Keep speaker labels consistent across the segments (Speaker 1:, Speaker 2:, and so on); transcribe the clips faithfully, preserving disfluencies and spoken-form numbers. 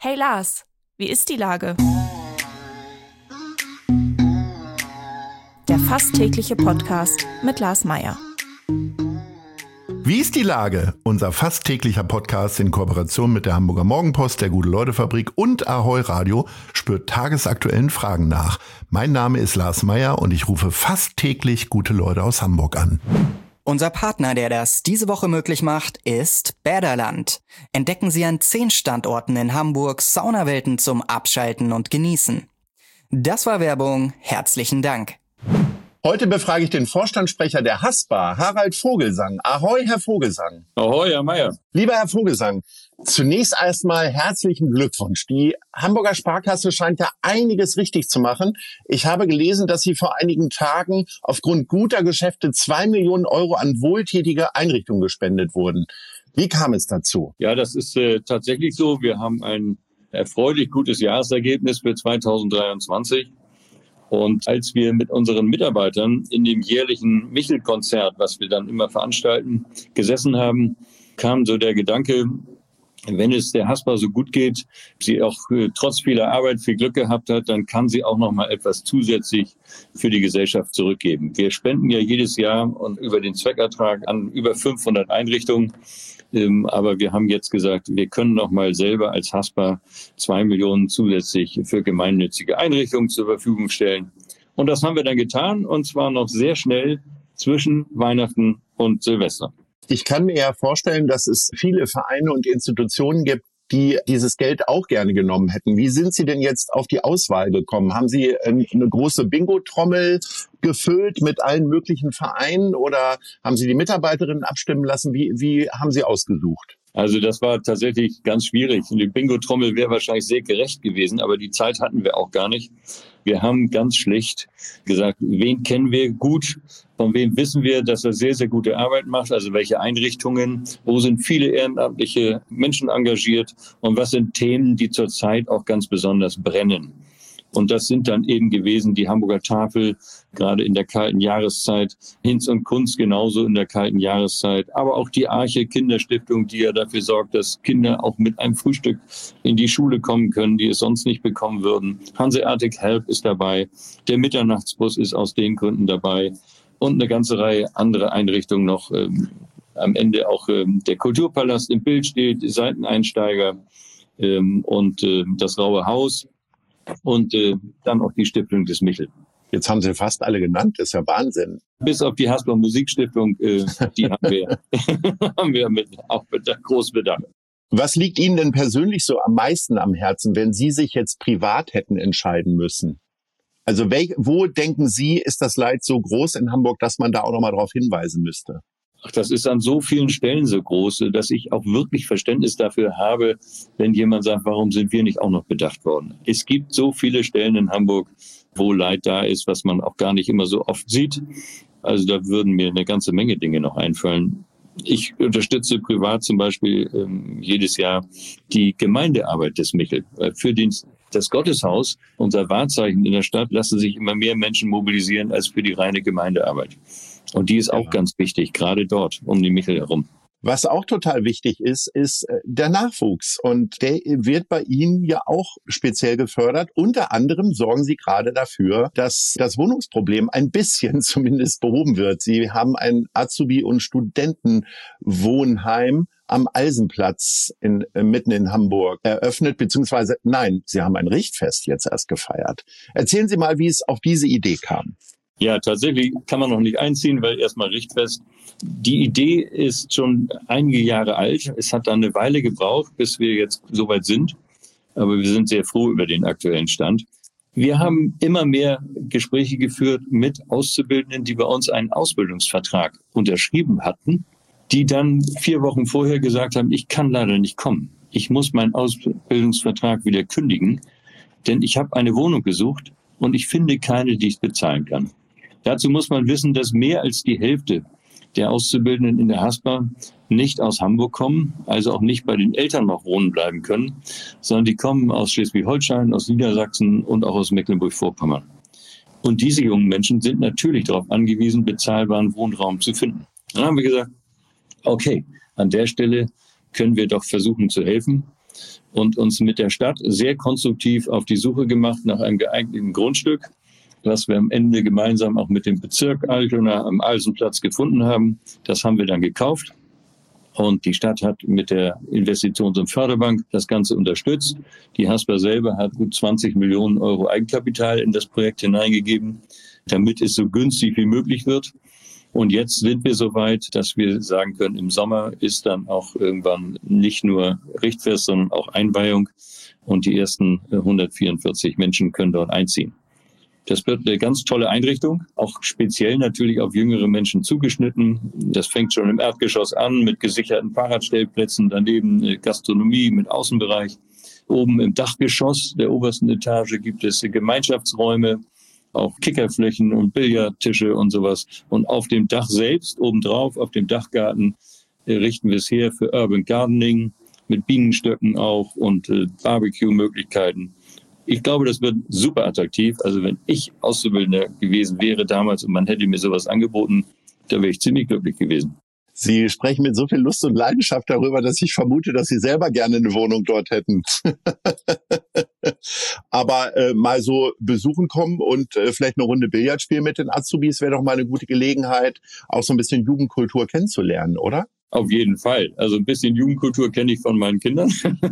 Speaker 1: Hey Lars, wie ist die Lage? Der fast tägliche Podcast mit Lars Meyer.
Speaker 2: Wie ist die Lage? Unser fast täglicher Podcast in Kooperation mit der Hamburger Morgenpost, der Gute-Leute-Fabrik und Ahoi Radio spürt tagesaktuellen Fragen nach. Mein Name ist Lars Meyer und ich rufe fast täglich gute Leute aus Hamburg an.
Speaker 3: Unser Partner, der das diese Woche möglich macht, ist Bäderland. Entdecken Sie an zehn Standorten in Hamburg Saunawelten zum Abschalten und Genießen. Das war Werbung. Herzlichen Dank.
Speaker 2: Heute befrage ich den Vorstandssprecher der Haspa, Harald Vogelsang. Ahoi, Herr Vogelsang.
Speaker 4: Ahoi, Herr Meyer.
Speaker 2: Lieber Herr Vogelsang, zunächst erstmal herzlichen Glückwunsch. Die Hamburger Sparkasse scheint ja einiges richtig zu machen. Ich habe gelesen, dass Sie vor einigen Tagen aufgrund guter Geschäfte zwei Millionen Euro an wohltätige Einrichtungen gespendet wurden. Wie kam es dazu?
Speaker 4: Ja, das ist äh, tatsächlich so. Wir haben ein erfreulich gutes Jahresergebnis für zweitausenddreiundzwanzig. Und als wir mit unseren Mitarbeitern in dem jährlichen Michel-Konzert, was wir dann immer veranstalten, gesessen haben, kam so der Gedanke, wenn es der Haspa so gut geht, sie auch äh, trotz vieler Arbeit viel Glück gehabt hat, dann kann sie auch noch mal etwas zusätzlich für die Gesellschaft zurückgeben. Wir spenden ja jedes Jahr und über den Zweckertrag an über fünfhundert Einrichtungen. Ähm, aber wir haben jetzt gesagt, wir können noch mal selber als Haspa zwei Millionen zusätzlich für gemeinnützige Einrichtungen zur Verfügung stellen. Und das haben wir dann getan, und zwar noch sehr schnell zwischen Weihnachten und Silvester.
Speaker 2: Ich kann mir ja vorstellen, dass es viele Vereine und Institutionen gibt, die dieses Geld auch gerne genommen hätten. Wie sind Sie denn jetzt auf die Auswahl gekommen? Haben Sie eine große Bingo-Trommel gefüllt mit allen möglichen Vereinen oder haben Sie die Mitarbeiterinnen abstimmen lassen? Wie, wie haben Sie ausgesucht?
Speaker 4: Also das war tatsächlich ganz schwierig. Die Bingo-Trommel wäre wahrscheinlich sehr gerecht gewesen, aber die Zeit hatten wir auch gar nicht. Wir haben ganz schlicht gesagt, wen kennen wir gut, von wem wissen wir, dass er sehr, sehr gute Arbeit macht, also welche Einrichtungen, wo sind viele ehrenamtliche Menschen engagiert und was sind Themen, die zurzeit auch ganz besonders brennen. Und das sind dann eben gewesen die Hamburger Tafel, gerade in der kalten Jahreszeit, Hinz und Kunst genauso in der kalten Jahreszeit, aber auch die Arche Kinderstiftung, die ja dafür sorgt, dass Kinder auch mit einem Frühstück in die Schule kommen können, die es sonst nicht bekommen würden. Hanseatic Help ist dabei, der Mitternachtsbus ist aus den Gründen dabei und eine ganze Reihe andere Einrichtungen noch. Ähm, am Ende auch ähm, der Kulturpalast im Bild steht, die Seiteneinsteiger ähm, und äh, das Raue Haus. Und äh, dann auch die Stiftung des Michel.
Speaker 2: Jetzt haben Sie fast alle genannt, das ist ja Wahnsinn.
Speaker 4: Bis auf die Haspa Musikstiftung, äh, die haben wir, haben wir mit, auch mit groß Bedacht.
Speaker 2: Was liegt Ihnen denn persönlich so am meisten am Herzen, wenn Sie sich jetzt privat hätten entscheiden müssen? Also welch, wo denken Sie, ist das Leid so groß in Hamburg, dass man da auch nochmal darauf hinweisen müsste?
Speaker 4: Ach, das ist an so vielen Stellen so groß, dass ich auch wirklich Verständnis dafür habe, wenn jemand sagt, warum sind wir nicht auch noch bedacht worden? Es gibt so viele Stellen in Hamburg, wo Leid da ist, was man auch gar nicht immer so oft sieht. Also da würden mir eine ganze Menge Dinge noch einfallen. Ich unterstütze privat zum Beispiel ähm, jedes Jahr die Gemeindearbeit des Michel. Für den, das Gotteshaus, unser Wahrzeichen in der Stadt, lassen sich immer mehr Menschen mobilisieren als für die reine Gemeindearbeit. Und die ist auch ja. ganz wichtig, gerade dort, um die Michel herum.
Speaker 2: Was auch total wichtig ist, ist der Nachwuchs. Und der wird bei Ihnen ja auch speziell gefördert. Unter anderem sorgen Sie gerade dafür, dass das Wohnungsproblem ein bisschen zumindest behoben wird. Sie haben ein Azubi- und Studentenwohnheim am Alsenplatz in, mitten in Hamburg eröffnet, beziehungsweise nein, Sie haben ein Richtfest jetzt erst gefeiert. Erzählen Sie mal, wie es auf diese Idee kam.
Speaker 4: Ja, tatsächlich kann man noch nicht einziehen, weil erstmal Richtfest. Die Idee ist schon einige Jahre alt. Es hat dann eine Weile gebraucht, bis wir jetzt soweit sind. Aber wir sind sehr froh über den aktuellen Stand. Wir haben immer mehr Gespräche geführt mit Auszubildenden, die bei uns einen Ausbildungsvertrag unterschrieben hatten, die dann vier Wochen vorher gesagt haben, ich kann leider nicht kommen. Ich muss meinen Ausbildungsvertrag wieder kündigen, denn ich habe eine Wohnung gesucht und ich finde keine, die ich bezahlen kann. Dazu muss man wissen, dass mehr als die Hälfte der Auszubildenden in der Haspa nicht aus Hamburg kommen, also auch nicht bei den Eltern noch wohnen bleiben können, sondern die kommen aus Schleswig-Holstein, aus Niedersachsen und auch aus Mecklenburg-Vorpommern. Und diese jungen Menschen sind natürlich darauf angewiesen, bezahlbaren Wohnraum zu finden. Dann haben wir gesagt, okay, an der Stelle können wir doch versuchen zu helfen. und uns mit der Stadt sehr konstruktiv auf die Suche gemacht nach einem geeigneten Grundstück, was wir am Ende gemeinsam auch mit dem Bezirk Altona am Alsenplatz gefunden haben. Das haben wir dann gekauft. Und die Stadt hat mit der Investitions- und Förderbank das Ganze unterstützt. Die Haspa selber hat gut zwanzig Millionen Euro Eigenkapital in das Projekt hineingegeben, damit es so günstig wie möglich wird. Und jetzt sind wir so weit, dass wir sagen können, im Sommer ist dann auch irgendwann nicht nur Richtfest, sondern auch Einweihung. Und die ersten hundertvierundvierzig Menschen können dort einziehen. Das wird eine ganz tolle Einrichtung, auch speziell natürlich auf jüngere Menschen zugeschnitten. Das fängt schon im Erdgeschoss an mit gesicherten Fahrradstellplätzen, daneben Gastronomie mit Außenbereich. Oben im Dachgeschoss der obersten Etage gibt es Gemeinschaftsräume, auch Kickerflächen und Billardtische und sowas. Und auf dem Dach selbst, obendrauf, auf dem Dachgarten, richten wir es her für Urban Gardening mit Bienenstöcken auch und äh, Barbecue-Möglichkeiten. Ich glaube, das wird super attraktiv. Also wenn ich Auszubildender gewesen wäre damals und man hätte mir sowas angeboten, da wäre ich ziemlich glücklich gewesen.
Speaker 2: Sie sprechen mit so viel Lust und Leidenschaft darüber, dass ich vermute, dass Sie selber gerne eine Wohnung dort hätten. Aber äh, mal so besuchen kommen und äh, vielleicht eine Runde Billard spielen mit den Azubis wäre doch mal eine gute Gelegenheit, auch so ein bisschen Jugendkultur kennenzulernen, oder?
Speaker 4: Auf jeden Fall. Also ein bisschen Jugendkultur kenne ich von meinen Kindern.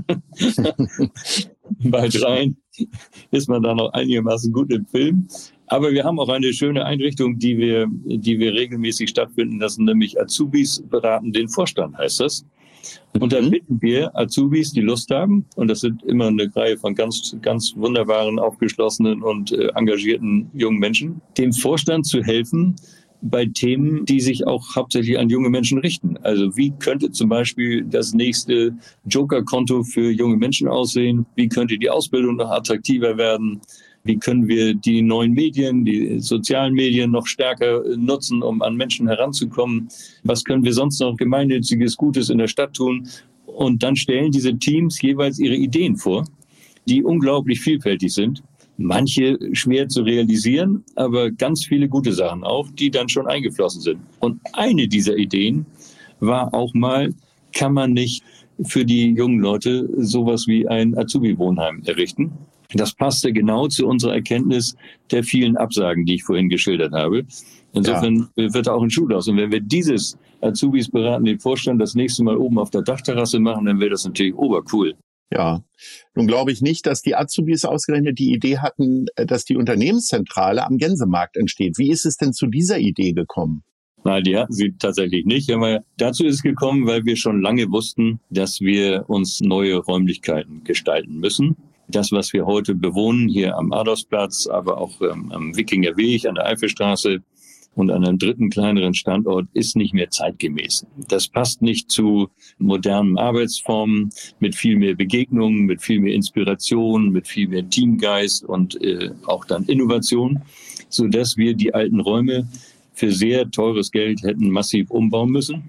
Speaker 4: Bei dreien ist man da noch einigermaßen gut im Film. Aber wir haben auch eine schöne Einrichtung, die wir, die wir regelmäßig stattfinden lassen, nämlich Azubis beraten den Vorstand, heißt das. Und dann bitten wir Azubis, die Lust haben, und das sind immer eine Reihe von ganz, ganz wunderbaren, aufgeschlossenen und äh, engagierten jungen Menschen, dem Vorstand zu helfen, bei Themen, die sich auch hauptsächlich an junge Menschen richten. Also wie könnte zum Beispiel das nächste Joker-Konto für junge Menschen aussehen? Wie könnte die Ausbildung noch attraktiver werden? Wie können wir die neuen Medien, die sozialen Medien noch stärker nutzen, um an Menschen heranzukommen? Was können wir sonst noch gemeinnütziges Gutes in der Stadt tun? Und dann stellen diese Teams jeweils ihre Ideen vor, die unglaublich vielfältig sind. Manche schwer zu realisieren, aber ganz viele gute Sachen auch, die dann schon eingeflossen sind. Und eine dieser Ideen war auch mal, kann man nicht für die jungen Leute sowas wie ein Azubi-Wohnheim errichten? Das passte genau zu unserer Erkenntnis der vielen Absagen, die ich vorhin geschildert habe. Insofern ja. wird auch ein Schuh draus. Und wenn wir dieses Azubis beraten, den Vorstand das nächste Mal oben auf der Dachterrasse machen, dann wäre das natürlich obercool.
Speaker 2: Ja, nun glaube ich nicht, dass die Azubis ausgerechnet die Idee hatten, dass die Unternehmenszentrale am Gänsemarkt entsteht. Wie ist es denn zu dieser Idee gekommen?
Speaker 4: Nein, die hatten sie tatsächlich nicht. Aber dazu ist es gekommen, weil wir schon lange wussten, dass wir uns neue Räumlichkeiten gestalten müssen. Das, was wir heute bewohnen, hier am Adolfsplatz, aber auch ähm, am Wikingerweg, an der Eifelstraße und an einem dritten kleineren Standort, ist nicht mehr zeitgemäß. Das passt nicht zu modernen Arbeitsformen mit viel mehr Begegnungen, mit viel mehr Inspiration, mit viel mehr Teamgeist und äh, auch dann Innovation, sodass wir die alten Räume für sehr teures Geld hätten massiv umbauen müssen.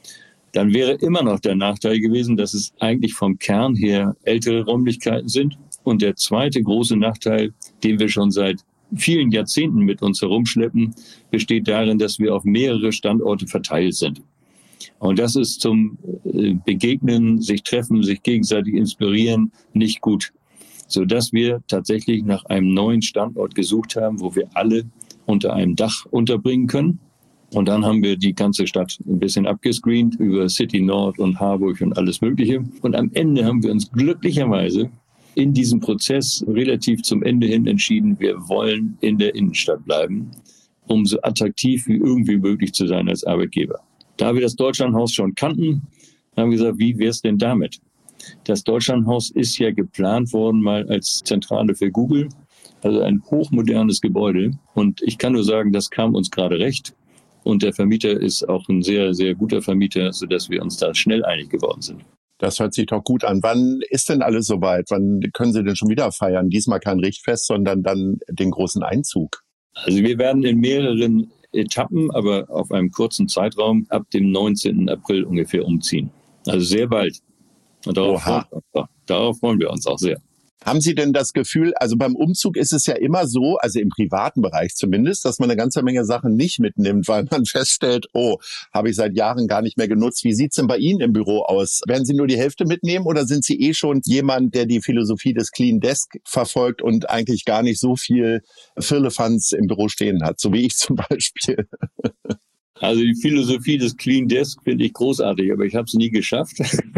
Speaker 4: Dann wäre immer noch der Nachteil gewesen, dass es eigentlich vom Kern her ältere Räumlichkeiten sind. Und der zweite große Nachteil, den wir schon seit vielen Jahrzehnten mit uns herumschleppen, besteht darin, dass wir auf mehrere Standorte verteilt sind. Und das ist zum Begegnen, sich treffen, sich gegenseitig inspirieren nicht gut. Sodass wir tatsächlich nach einem neuen Standort gesucht haben, wo wir alle unter einem Dach unterbringen können. Und dann haben wir die ganze Stadt ein bisschen abgescreent über City Nord und Harburg und alles Mögliche. Und am Ende haben wir uns glücklicherweise in diesem Prozess relativ zum Ende hin entschieden, wir wollen in der Innenstadt bleiben, um so attraktiv wie irgendwie möglich zu sein als Arbeitgeber. Da wir das Deutschlandhaus schon kannten, haben wir gesagt, wie wäre es denn damit? Das Deutschlandhaus ist ja geplant worden mal als Zentrale für Google, also ein hochmodernes Gebäude. Und ich kann nur sagen, das kam uns gerade recht. Und der Vermieter ist auch ein sehr, sehr guter Vermieter, sodass wir uns da schnell einig geworden sind.
Speaker 2: Das hört sich doch gut an. Wann ist denn alles soweit? Wann können Sie denn schon wieder feiern? Diesmal kein Richtfest, sondern dann den großen Einzug.
Speaker 4: Also wir werden in mehreren Etappen, aber auf einem kurzen Zeitraum ab dem neunzehnten April ungefähr umziehen. Also sehr bald. Und darauf, freuen wir uns, darauf freuen wir uns auch sehr.
Speaker 2: Haben Sie denn das Gefühl, also beim Umzug ist es ja immer so, also im privaten Bereich zumindest, dass man eine ganze Menge Sachen nicht mitnimmt, weil man feststellt, oh, habe ich seit Jahren gar nicht mehr genutzt. Wie sieht's denn bei Ihnen im Büro aus? Werden Sie nur die Hälfte mitnehmen oder sind Sie eh schon jemand, der die Philosophie des Clean Desk verfolgt und eigentlich gar nicht so viel Firlefanz im Büro stehen hat, so wie ich zum Beispiel?
Speaker 4: Also die Philosophie des Clean Desk finde ich großartig, aber ich habe es nie geschafft,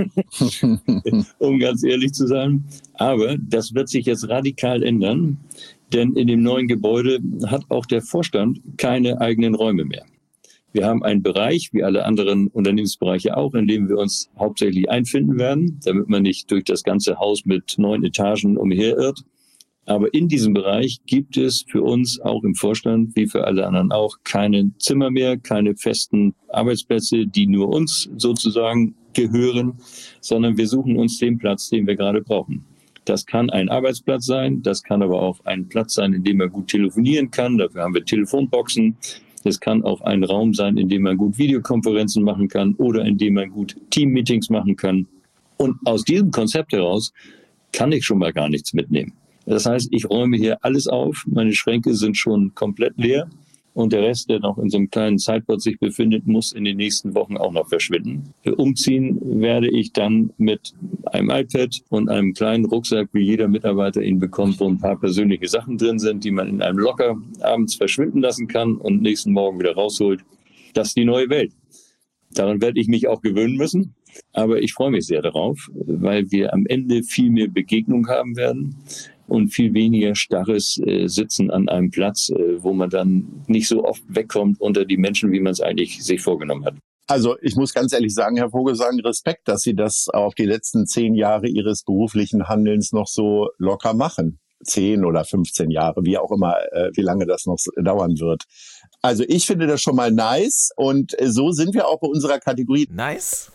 Speaker 4: um ganz ehrlich zu sein. Aber das wird sich jetzt radikal ändern, denn in dem neuen Gebäude hat auch der Vorstand keine eigenen Räume mehr. Wir haben einen Bereich, wie alle anderen Unternehmensbereiche auch, in dem wir uns hauptsächlich einfinden werden, damit man nicht durch das ganze Haus mit neun Etagen umherirrt. Aber in diesem Bereich gibt es für uns auch im Vorstand, wie für alle anderen auch, keine Zimmer mehr, keine festen Arbeitsplätze, die nur uns sozusagen gehören, sondern wir suchen uns den Platz, den wir gerade brauchen. Das kann ein Arbeitsplatz sein, das kann aber auch ein Platz sein, in dem man gut telefonieren kann. Dafür haben wir Telefonboxen. Es kann auch ein Raum sein, in dem man gut Videokonferenzen machen kann oder in dem man gut Teammeetings machen kann. Und aus diesem Konzept heraus kann ich schon mal gar nichts mitnehmen. Das heißt, ich räume hier alles auf, meine Schränke sind schon komplett leer und der Rest, der noch in so einem kleinen Sideboard sich befindet, muss in den nächsten Wochen auch noch verschwinden. Umziehen werde ich dann mit einem iPad und einem kleinen Rucksack, wie jeder Mitarbeiter ihn bekommt, wo ein paar persönliche Sachen drin sind, die man in einem Locker abends verschwinden lassen kann und nächsten Morgen wieder rausholt. Das ist die neue Welt. Daran werde ich mich auch gewöhnen müssen. Aber ich freue mich sehr darauf, weil wir am Ende viel mehr Begegnung haben werden und viel weniger starres äh, Sitzen an einem Platz, äh, wo man dann nicht so oft wegkommt unter die Menschen, wie man es eigentlich sich vorgenommen hat.
Speaker 2: Also ich muss ganz ehrlich sagen, Herr Vogelsang, Respekt, dass Sie das auf die letzten zehn Jahre Ihres beruflichen Handelns noch so locker machen. Zehn oder fünfzehn Jahre, wie auch immer, äh, wie lange das noch dauern wird. Also ich finde das schon mal nice und äh, so sind wir auch bei unserer Kategorie.
Speaker 5: Nice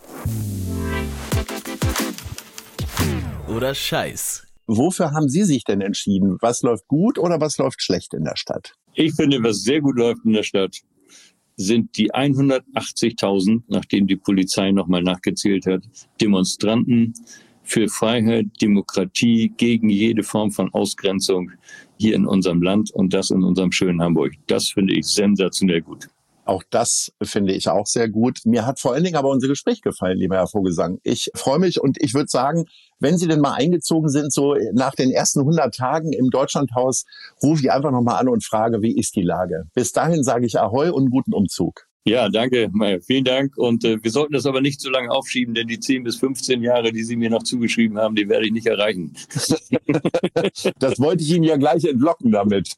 Speaker 5: oder Scheiß?
Speaker 2: Wofür haben Sie sich denn entschieden? Was läuft gut oder was läuft schlecht in der Stadt?
Speaker 4: Ich finde, was sehr gut läuft in der Stadt, sind die hundertachtzigtausend, nachdem die Polizei nochmal nachgezählt hat, Demonstranten für Freiheit, Demokratie, gegen jede Form von Ausgrenzung hier in unserem Land und das in unserem schönen Hamburg. Das finde ich sensationell gut.
Speaker 2: Auch das finde ich auch sehr gut. Mir hat vor allen Dingen aber unser Gespräch gefallen, lieber Herr Vogelsang. Ich freue mich und ich würde sagen, wenn Sie denn mal eingezogen sind, so nach den ersten hundert Tagen im Deutschlandhaus, rufe ich einfach nochmal an und frage, wie ist die Lage? Bis dahin sage ich Ahoi und guten Umzug.
Speaker 4: Ja, danke, Meier. Vielen Dank. Und äh, wir sollten das aber nicht so lange aufschieben, denn die zehn bis fünfzehn Jahre, die Sie mir noch zugeschrieben haben, die werde ich nicht erreichen.
Speaker 2: Das wollte ich Ihnen ja gleich entlocken damit.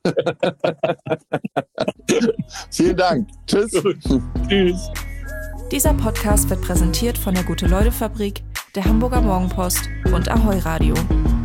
Speaker 2: Vielen Dank. Tschüss.
Speaker 4: Tschüss.
Speaker 1: Dieser Podcast wird präsentiert von der Gute-Leute-Fabrik, der Hamburger Morgenpost und Ahoi Radio.